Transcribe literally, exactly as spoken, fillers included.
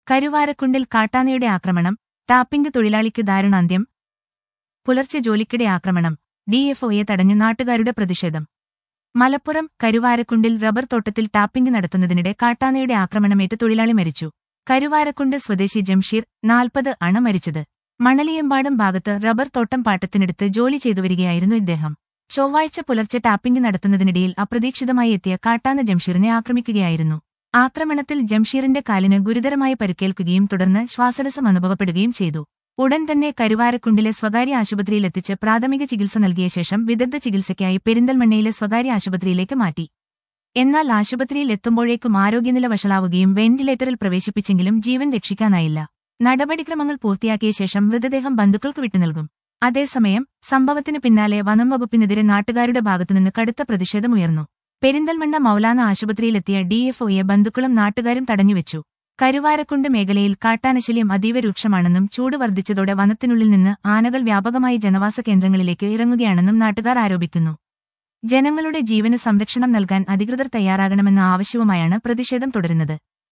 കരുവാരക്കുണ്ടിൽ കാട്ടാനയുടെ ആക്രമണം, ടാപ്പിംഗ് തൊഴിലാളിക്ക് ദാരുണാന്ത്യം. പുലർച്ചെ ജോലിക്കിടെ ആക്രമണം, ഡിഎഫ്ഒയെ തടഞ്ഞ് നാട്ടുകാരുടെ പ്രതിഷേധം. മലപ്പുറം കരുവാരക്കുണ്ടിൽ റബ്ബർ തോട്ടത്തിൽ ടാപ്പിംഗ് നടത്തുന്നതിനിടെ കാട്ടാനയുടെ ആക്രമണമേറ്റ് തൊഴിലാളി മരിച്ചു. കരുവാരക്കുണ്ട് സ്വദേശി ജംഷീർ, നാൽപ്പത് ആണ് മരിച്ചത്. മണലിയമ്പാടം ഭാഗത്ത് റബ്ബർ തോട്ടം പാട്ടത്തിനെടുത്ത് ജോലി ചെയ്തുവരികയായിരുന്നു ഇദ്ദേഹം. ചൊവ്വാഴ്ച പുലർച്ചെ ടാപ്പിംഗ് നടത്തുന്നതിനിടയിൽ അപ്രതീക്ഷിതമായി എത്തിയ കാട്ടാന ജംഷീറിനെ ആക്രമിക്കുകയായിരുന്നു. ആക്രമണത്തിൽ ജംഷീറിന്റെ കാലിന് ഗുരുതരമായി പരിക്കേൽക്കുകയും തുടർന്ന് ശ്വാസതടസ്സം അനുഭവപ്പെടുകയും ചെയ്തു. ഉടൻ തന്നെ കരുവാരക്കുണ്ടിലെ സ്വകാര്യ ആശുപത്രിയിലെത്തിച്ച് പ്രാഥമിക ചികിത്സ നൽകിയ ശേഷം വിദഗ്ധ ചികിത്സയ്ക്കായി പെരിന്തൽമണ്ണയിലെ സ്വകാര്യ ആശുപത്രിയിലേക്ക് മാറ്റി. എന്നാൽ ആശുപത്രിയിൽ എത്തുമ്പോഴേക്കും ആരോഗ്യനില വഷളാവുകയും വെന്റിലേറ്ററിൽ പ്രവേശിപ്പിച്ചെങ്കിലും ജീവൻ രക്ഷിക്കാനായില്ല. നടപടിക്രമങ്ങൾ പൂർത്തിയാക്കിയ ശേഷം മൃതദേഹം ബന്ധുക്കൾക്ക് വിട്ടുനൽകും. അതേസമയം സംഭവത്തിന് പിന്നാലെ വനം വകുപ്പിനെതിരെ നാട്ടുകാരുടെ ഭാഗത്തുനിന്ന് കടുത്ത പ്രതിഷേധമുയർന്നു. പെരിന്തൽമണ്ണ മൗലാന ആശുപത്രിയിലെത്തിയ ഡിഎഫ്ഒയെ ബന്ധുക്കളും നാട്ടുകാരും തടഞ്ഞുവെച്ചു. കരുവാരക്കുണ്ട് മേഖലയിൽ കാട്ടാനശല്യം അതീവ രൂക്ഷമാണെന്നും ചൂട് വർദ്ധിച്ചതോടെ വനത്തിനുള്ളിൽ നിന്ന് ആനകൾ വ്യാപകമായി ജനവാസ കേന്ദ്രങ്ങളിലേക്ക് ഇറങ്ങുകയാണെന്നും നാട്ടുകാർ ആരോപിക്കുന്നു. ജനങ്ങളുടെ ജീവന് സംരക്ഷണം നൽകാൻ അധികൃതർ തയ്യാറാകണമെന്ന ആവശ്യവുമായാണ് പ്രതിഷേധം തുടരുന്നത്.